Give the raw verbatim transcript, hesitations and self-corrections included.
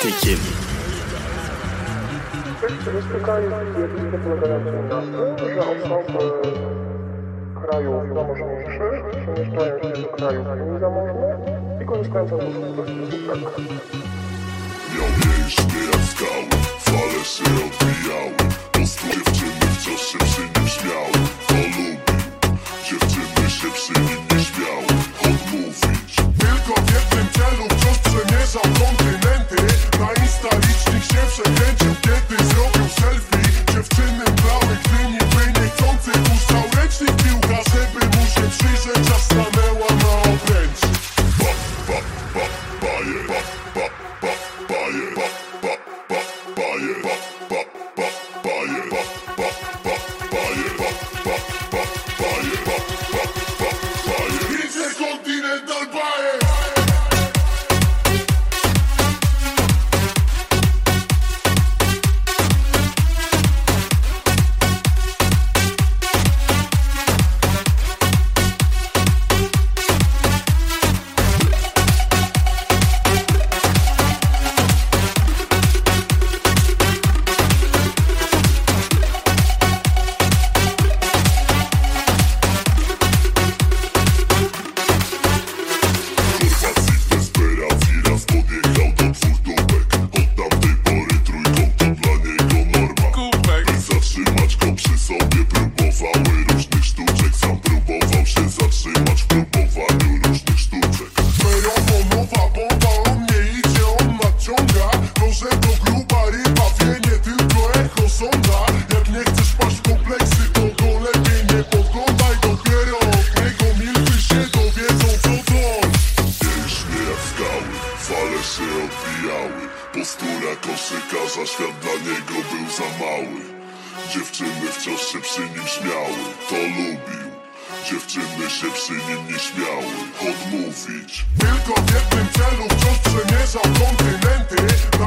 Kejkiem. Wystykali zjawiska polegające na tym, że osoby krajów zamożniejszych przemieszczają się do krajów mniej zamożnych i korzystają z usług prostytutek. Miał mięśnie jak skały, fale się odbijały. Postu dziewczyny wciąż się przy nim śmiały. To lubił, dziewczyny się przy nim nie śmiały. Odmówić. Tylko w jednym celu wciąż przemierzał kontynenty. Na Insta licznik się przekręcił, kiedy zrobił selfie. Dziewczyny mlały, gdy niby niechcący puszczał ręcznik piłka, żeby mu się przyjrzeć, aż stanęła na obręczy. Ba, ba, ba, baje, ba, ba, ba, baje, ba, ba, ba, baje, ba, ba, ba, baje, ba, ba, ba, baje, ba, ba, ba, baje, ba, ba, ba, baje. Intercontinental baje. Postura koszykarza, świat dla niego był za mały. Dziewczyny wciąż się przy nim śmiały. To lubił, dziewczyny się przy nim nie śmiały. Odmówić. Tylko w jednym celu wciąż przemierzał kontynenty.